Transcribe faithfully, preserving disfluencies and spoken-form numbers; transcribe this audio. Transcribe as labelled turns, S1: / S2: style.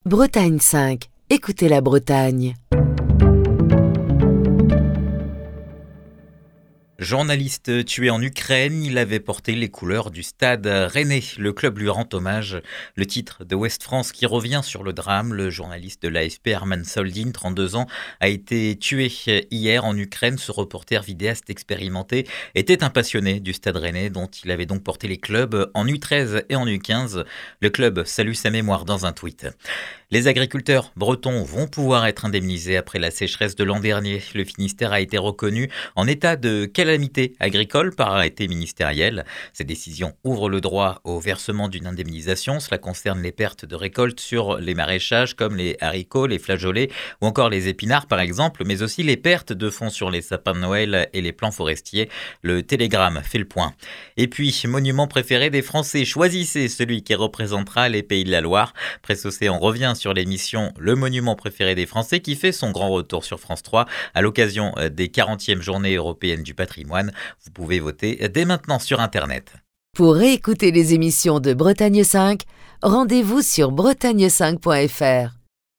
S1: Bretagne cinq. Écoutez la Bretagne.
S2: Journaliste tué en Ukraine, il avait porté les couleurs du Stade Rennais. Le club lui rend hommage. Le titre de Ouest France qui revient sur le drame. Le journaliste de l'A F P, Herman Soldin, trente-deux ans, a été tué hier en Ukraine. Ce reporter vidéaste expérimenté était un passionné du Stade Rennais dont il avait donc porté les clubs en U treize et en U quinze. Le club salue sa mémoire dans un tweet. Les agriculteurs bretons vont pouvoir être indemnisés après la sécheresse de l'an dernier. Le Finistère a été reconnu en état de calamité agricole par arrêté ministériel. Ces décisions ouvrent le droit au versement d'une indemnisation. Cela concerne les pertes de récolte sur les maraîchages comme les haricots, les flageolets ou encore les épinards par exemple, mais aussi les pertes de fonds sur les sapins de Noël et les plants forestiers. Le Télégramme fait le point. Et puis, monument préféré des Français, choisissez celui qui représentera les Pays de la Loire. Presse Océan revient sur l'émission Le monument préféré des Français qui fait son grand retour sur France trois à l'occasion des quarantièmes journées européennes du patrimoine. Vous pouvez voter dès maintenant sur Internet.
S1: Pour réécouter les émissions de Bretagne cinq, rendez-vous sur bretagne cinq point f r.